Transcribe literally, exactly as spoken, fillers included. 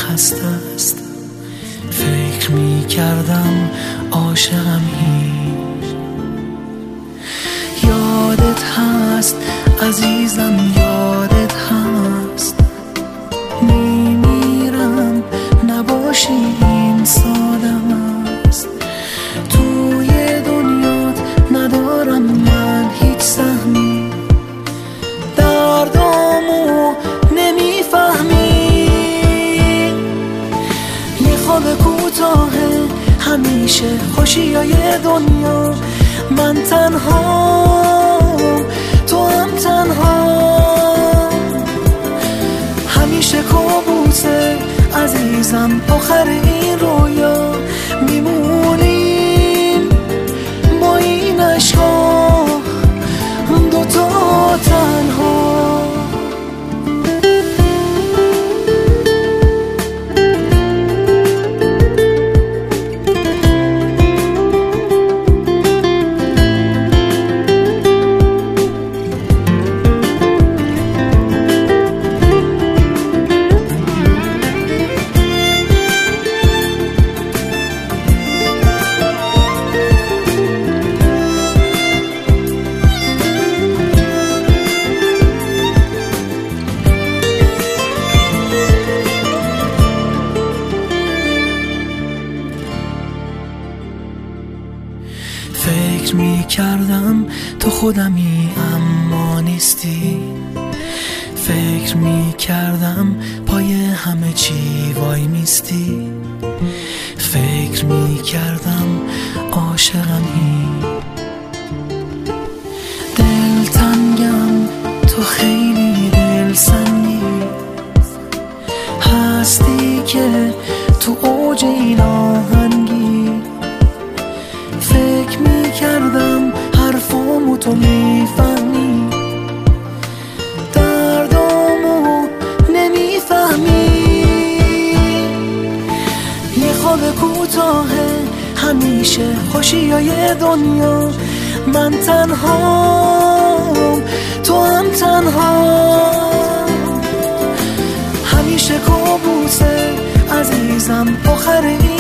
خسته است. فکر می کردم عاشقمی. یادت هست عزیزم، یادت هست میمیرم نباشی این سادم است. توی دنیات ندارم من هیچ سهمی، دردامو نمیفهمی. یه خواب کوتاهه همیشه خوشیای دنیا، من تنها تو هم تنها. همیشه کابوسه عزیزم آخر این رویا، میمونیم با این عشقا دوتا تنها. فکر می کردم تو خودمی اما نیستی. فکر می کردم پای همه چی وای میستی. فکر می کردم عاشقمی. دل تنگم تو خیلی دل سنگی هستی که تو اوج این آهنگی. فکر می کردم حرفامو تو میفهمی، دردامو نمیفهمی. یه خواب کوتاهه همیشه خوشیای دنیا، من تنها تو هم تنها. همیشه کابوسه عزیزم آخر